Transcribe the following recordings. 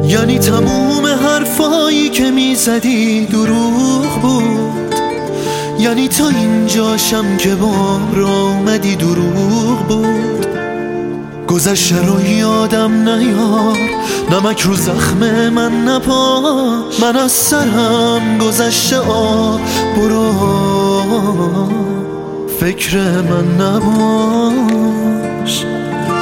یعنی تموم حرفایی که میزدی دروغ بود، یعنی تا اینجاشم که بام را اومدی دروغ بود. گذشته رو یادم نیار، نمک رو زخم من نپا، من از سرم گذشته برو، فکر من نباش.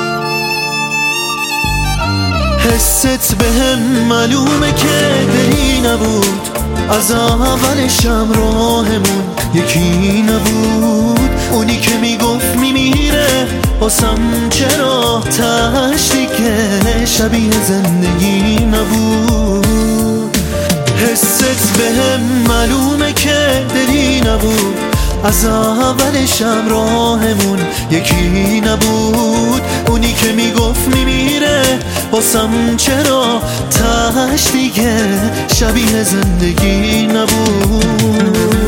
حست بهم معلومه که دلی نبود، از اولشم راهمون یکی نبود. اونی که میگفت میمیره واسم چرا تاش دیگه شبیه زندگی نبود. حست بهم معلومه که دلی نبود، از اولشم راهمون یکی نبود. اونی که میگفت میمیره واسم چرا تاش دیگه شبیه زندگی نبود.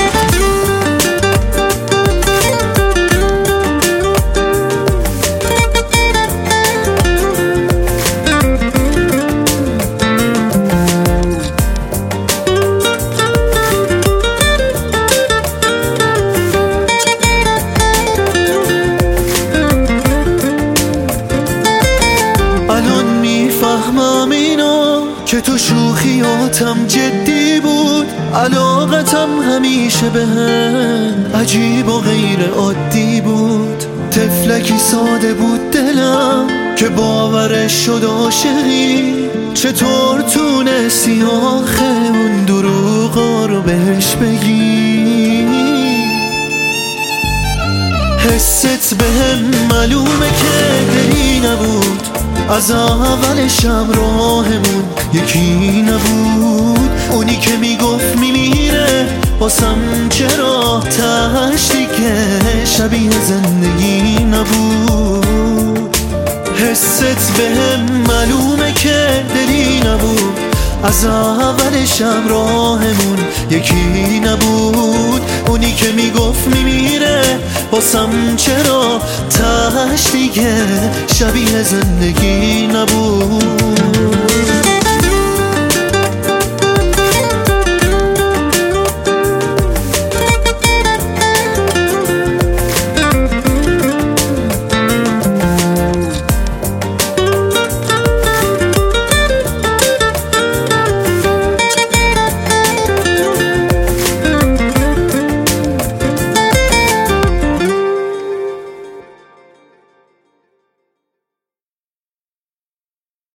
میفهمم اینو که تو شوخیاتم جدی بود، علاقتم همیشه بهم عجیب و غیر عادی بود. طفلکی ساده بود دلم که باورش شد عاشقی، چطور تونستی آخه اون دروغا رو بهش بگی؟ حست بهم معلومه که دلی نبود، از اولشم راهمون یکی نبود. اونی که میگفت میمیره واسم چرا تاش دیگه شبیه زندگی نبود. حست بهم معلومه که دلی نبود، از اولشم راهمون یکی نبود. اونی که میگفت میمیره واسم چرا تاش دیگه شبیه زندگی نبود.